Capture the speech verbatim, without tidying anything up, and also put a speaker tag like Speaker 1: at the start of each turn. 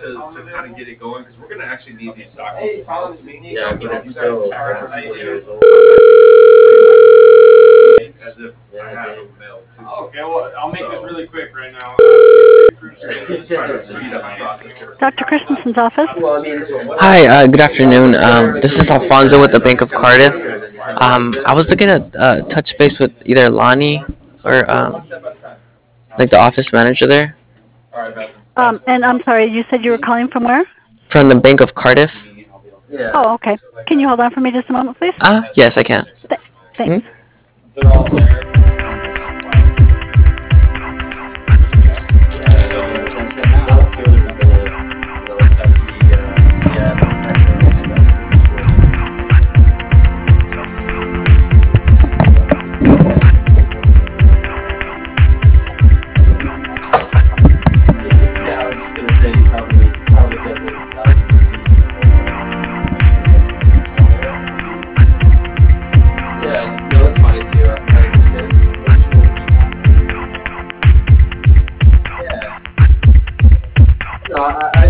Speaker 1: to, to kind of get it going because we're gonna actually need these documents mailed to me.
Speaker 2: Yeah,
Speaker 1: So
Speaker 2: but
Speaker 1: if
Speaker 2: I'm
Speaker 1: you guys
Speaker 2: still
Speaker 1: are
Speaker 2: twenty-four
Speaker 1: able
Speaker 2: years
Speaker 1: to
Speaker 2: old.
Speaker 1: as if I
Speaker 2: Yeah,
Speaker 1: have
Speaker 2: dude.
Speaker 1: them mailed to me.
Speaker 3: Okay, well, I'll make this
Speaker 1: So-
Speaker 3: really quick right now.
Speaker 1: Just try to speed up the process here.
Speaker 4: Doctor Christensen's office.
Speaker 2: Well, I mean,
Speaker 5: Hi, uh, good afternoon. Um, this is Alfonso with the Bank of Cardiff. Um, I was looking at uh, touch base with either Lonnie or um, like the office manager there
Speaker 4: Um, and I'm sorry, you said you were calling from where?
Speaker 5: from the Bank of Cardiff.
Speaker 2: yeah.
Speaker 4: Oh, okay. Can you hold on for me just a moment, please?
Speaker 5: Ah, yes, I can.
Speaker 4: Th- thanks.
Speaker 2: They're all there. Yeah, I was just gonna say probably probably get this out of the Yeah, no, it's fine too. I understand. Yeah. No, I,